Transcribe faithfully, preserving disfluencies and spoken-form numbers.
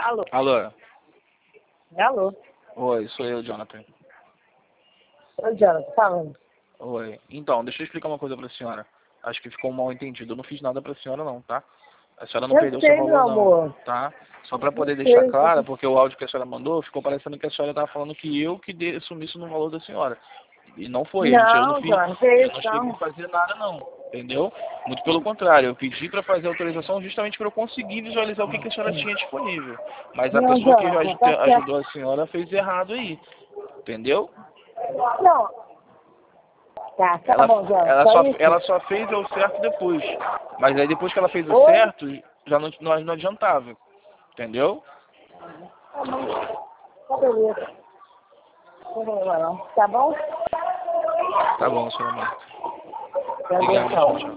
Alô? Alô? Alô? Oi, sou eu, Jonathan. Oi, Jonathan, falando. Oi. Então, deixa eu explicar uma coisa pra senhora. Acho que ficou um mal entendido. Eu não fiz nada pra senhora não, tá? A senhora não Eu perdeu sei, seu meu valor não, amor. tá? Só pra poder Eu deixar sei. claro, porque o áudio que a senhora mandou ficou parecendo que a senhora tava falando que eu que dei, assumisse no valor da senhora. E não foi, a gente, eu não Não, fiz, Jonathan, que eu isso, não cheguei não. a fazer nada não, entendeu? Muito pelo contrário, eu pedi pra fazer autorização justamente para eu conseguir visualizar o que, que a senhora tinha disponível. Mas a Não, pessoa que Jonathan, aj- tá certo. ajudou a senhora fez errado aí, entendeu? Não. Tá, tá Ela, bom, Jonathan, ela, só só, isso. ela só fez o certo depois. Mas aí depois que ela fez o Oi? certo, já não, não, não adiantava. Entendeu? Tá bom. Tá beleza. Não tem problema não. Tá bom? Tá bom, senhora Marta. Tá bom, Obrigado, tchau, tchau. tchau.